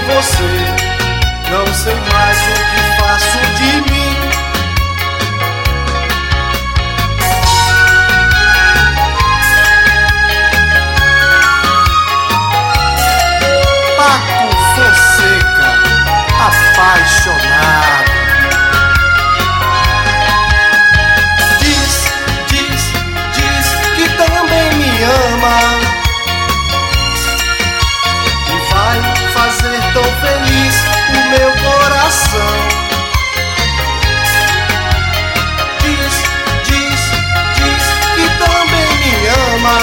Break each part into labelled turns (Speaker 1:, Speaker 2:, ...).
Speaker 1: você, não sei mais o que faço de mim. Paco Fonseca, apaixonado. Diz que também me ama e vai fazer tão feliz o meu coração. Diz que também me ama.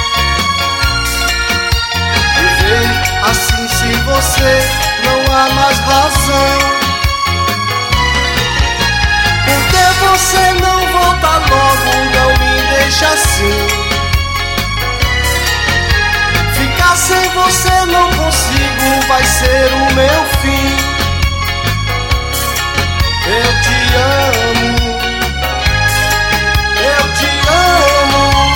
Speaker 1: Viver assim sem você não há mais razão. Por que você não volta logo, não me deixa assim? Ficar sem você não consigo, vai ser o meu fim. Eu te amo, eu te amo.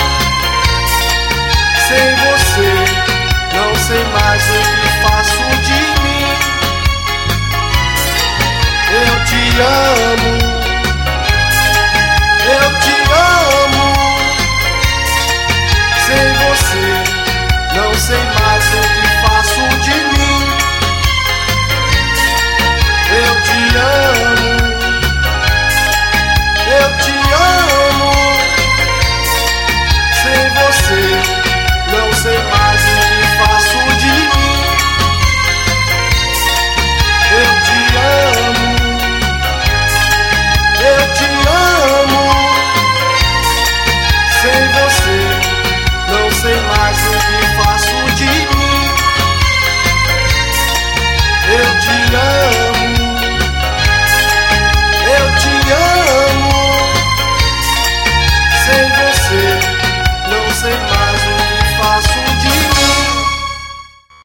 Speaker 1: Sem você, não sei mais o que faço de mim. Eu te amo, eu te amo. Sem você, não sei mais o que faço de mim. Eu te amo, eu te amo. Sem você, não sei mais o que faço de mim. Eu te amo, eu te amo. Sem você, não sei mais o que faço de mim.